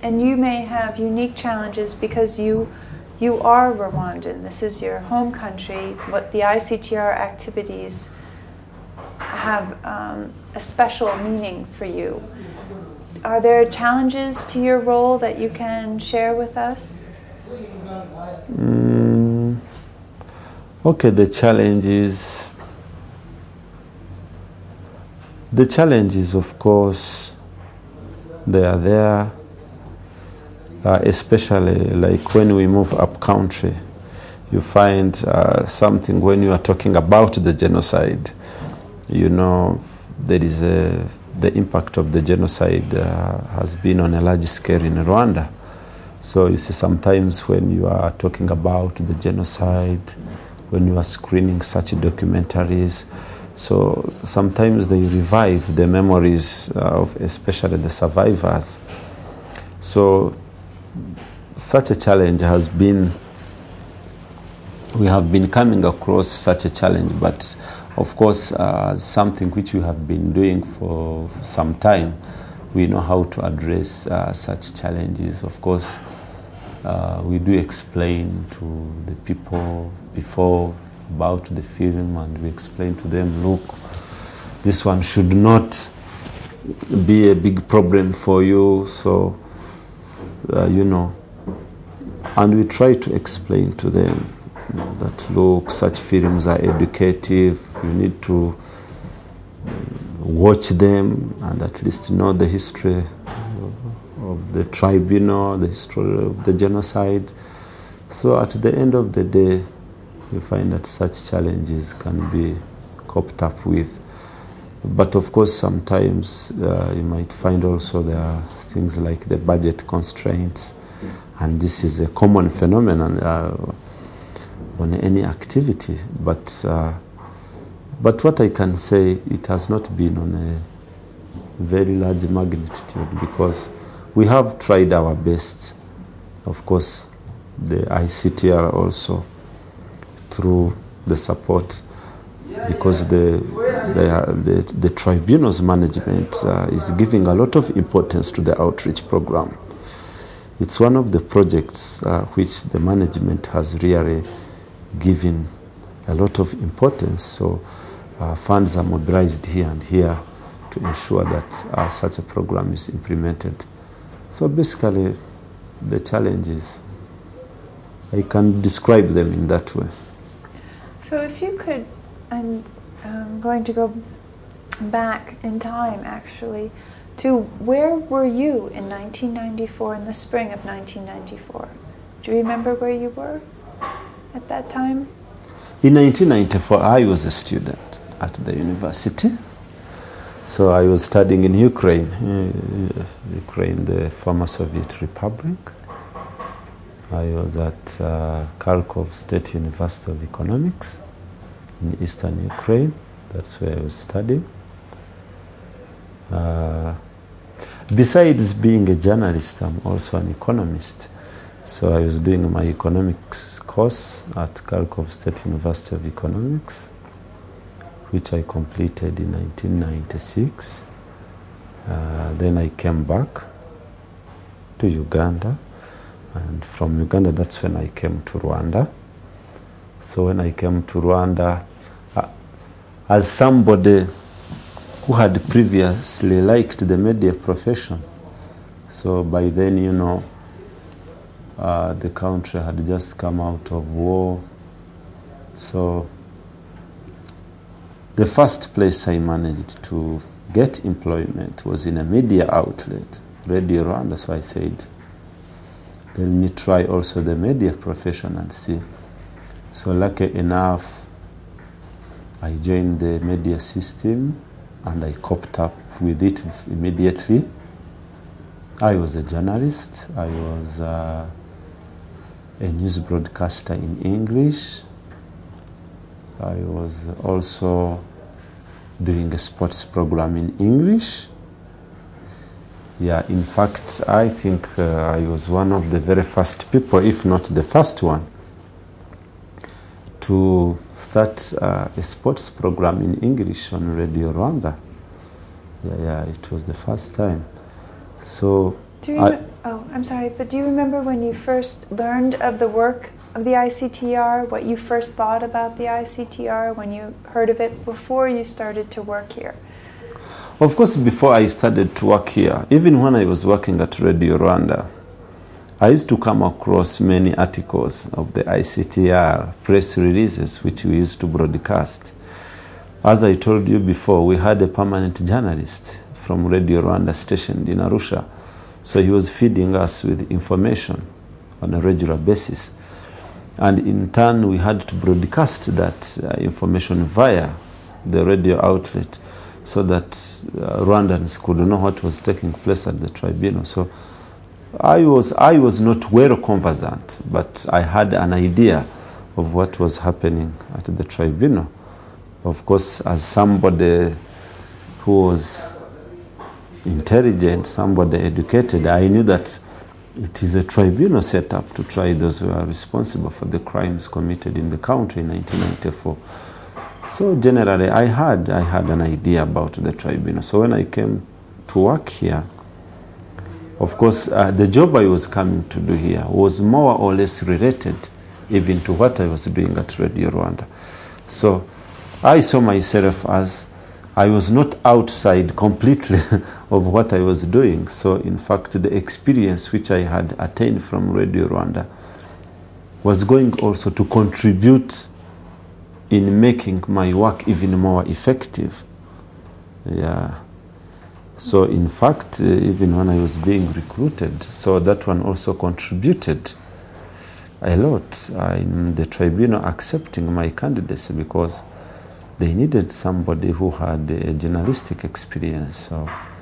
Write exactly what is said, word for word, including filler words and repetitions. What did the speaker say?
and you may have unique challenges because you you are Rwandan. This is your home country. What the I C T R activities have um, a special meaning for you. Are there challenges to your role that you can share with us? Mm, okay, the challenge is, the challenge is, of course, they are there, uh, especially like when we move up country, you find uh, something when you are talking about the genocide, you know, there is a, the impact of the genocide uh, has been on a large scale in Rwanda. So you see sometimes when you are talking about the genocide, when you are screening such documentaries, so sometimes they revive the memories of especially the survivors. So such a challenge has been, we have been coming across such a challenge, but of course, uh, something which we have been doing for some time, we know how to address uh, such challenges. Of course, uh, we do explain to the people before about the film, and we explain to them, look, this one should not be a big problem for you, so, uh, you know, and we try to explain to them that, look, such films are educative, you need to watch them and at least know the history of the tribunal, the history of the genocide. So at the end of the day, you find that such challenges can be coped up with. But of course, sometimes uh, you might find also there are things like the budget constraints, and this is a common phenomenon uh, on any activity. But uh, but what I can say, it has not been on a very large magnitude because we have tried our best. Of course, the I C T R also through the support, because the the, the, the tribunal's management uh, is giving a lot of importance to the outreach program. It's one of the projects uh, which the management has really given a lot of importance. So uh, funds are mobilized here and here to ensure that uh, such a program is implemented. So basically, the challenges, I can describe them in that way. So if you could, I'm um, going to go back in time actually, to where were you in nineteen ninety-four, in the spring of nineteen ninety-four? Do you remember where you were at that time? In nineteen ninety-four, I was a student at the university. So I was studying in Ukraine, uh, Ukraine, the former Soviet Republic. I was at uh, Kharkov State University of Economics in eastern Ukraine. That's where I was studying. Uh, besides being a journalist, I'm also an economist. So I was doing my economics course at Kharkov State University of Economics, which I completed in nineteen ninety-six. Uh, then I came back to Uganda. And from Uganda, that's when I came to Rwanda. So when I came to Rwanda, uh, as somebody who had previously liked the media profession, so by then, you know, uh, the country had just come out of war. So the first place I managed to get employment was in a media outlet, Radio Rwanda. So I said, let me try also the media profession and see. So lucky enough, I joined the media system and I coped up with it immediately. I was a journalist. I was uh, a news broadcaster in English. I was also doing a sports program in English. Yeah, in fact, I think uh, I was one of the very first people, if not the first one, to start uh, a sports program in English on Radio Rwanda. Yeah, yeah, it was the first time. So, do you, I, rem Oh, I'm sorry, but do you remember when you first learned of the work of the I C T R, what you first thought about the I C T R when you heard of it before you started to work here? Of course, before I started to work here, even when I was working at Radio Rwanda, I used to come across many articles of the I C T R, press releases, which we used to broadcast. As I told you before, we had a permanent journalist from Radio Rwanda stationed in Arusha. So he was feeding us with information on a regular basis. And in turn, we had to broadcast that uh, information via the radio outlet so that uh, Rwandans could know what was taking place at the tribunal. So I was, I was not well conversant, but I had an idea of what was happening at the tribunal. Of course, as somebody who was intelligent, somebody educated, I knew that it is a tribunal set up to try those who are responsible for the crimes committed in the country in nineteen ninety-four. So generally, I had, I had an idea about the tribunal. So when I came to work here, of course, uh, the job I was coming to do here was more or less related even to what I was doing at Radio Rwanda. So I saw myself as I was not outside completely of what I was doing. So in fact, the experience which I had attained from Radio Rwanda was going also to contribute in making my work even more effective. Yeah. So in fact, uh, even when I was being recruited, so that one also contributed a lot uh, in the tribunal accepting my candidacy, because they needed somebody who had a journalistic experience. So